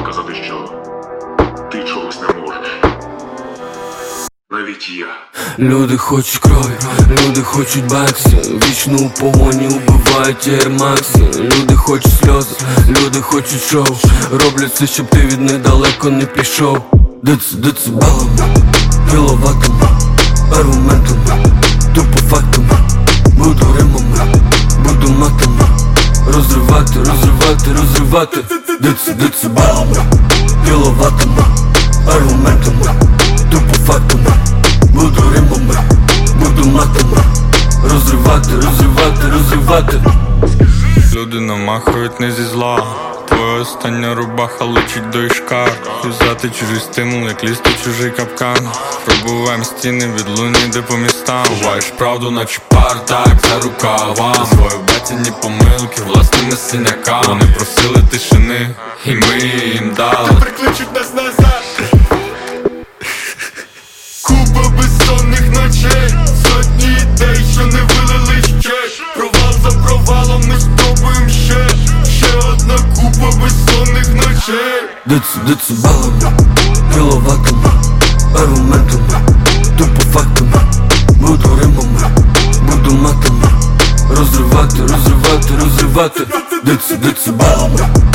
доказати, що ти чогось не можеш. Навіть я. Люди хочуть крові, люди хочуть баксі, вічно у погоні убивають Air-Maxі. Люди хочуть сльози, люди хочуть шоу, роблять все, щоб ти від них далеко не пішов. Децибелами, кіловатами, аргументами, тупо фактами. Буду римами, буду матами, розривати, розривати, розривати. Децибелами, кіловатами, аргументами, тупо фактами. Буду римами, буду матами, розривати, розривати, розривати. Люди намахують не зі зла. Твоя остання рубаха лучить до ішкар. Взяти чужий стимул, як лізти чужий капкан. Пробуваєм стіни від луні, де по містам. Ховаєш правду, наче партак за рукава. Свої батіні помилки власними синяками. Вони просили тишини, і ми їм дали. Прикличуть нас назад. Купа безсонних ночей, сотні ідей, що не вилили ще. Провал за провалом ми спробуємо ще. Ще одна купа безсонних ночей. Децибелами, кіловатами, аргументами, тупо фактами. Буду римами, буду матами, розривати, розривати, розривати. Децибелами,